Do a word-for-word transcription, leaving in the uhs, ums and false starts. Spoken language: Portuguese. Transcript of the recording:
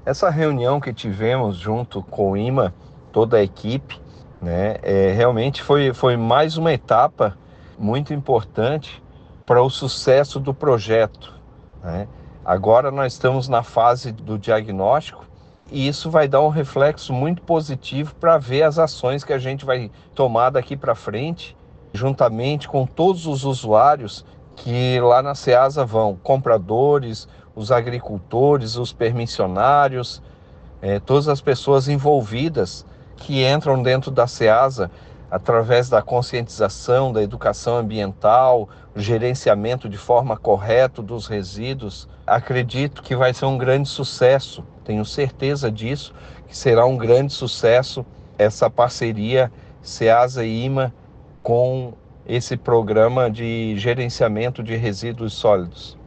Essa reunião que tivemos junto com o IMA, toda a equipe, né, é, realmente foi, foi mais uma etapa muito importante para o sucesso do projeto, né? Agora nós estamos na fase do diagnóstico e isso vai dar um reflexo muito positivo para ver as ações que a gente vai tomar daqui para frente, juntamente com todos os usuários que lá na Ceasa vão, compradores, os agricultores, os permissionários, eh, todas as pessoas envolvidas que entram dentro da Ceasa através da conscientização, da educação ambiental, o gerenciamento de forma correta dos resíduos. Acredito que vai ser um grande sucesso, tenho certeza disso, que será um grande sucesso essa parceria Ceasa e IMA com esse programa de gerenciamento de resíduos sólidos.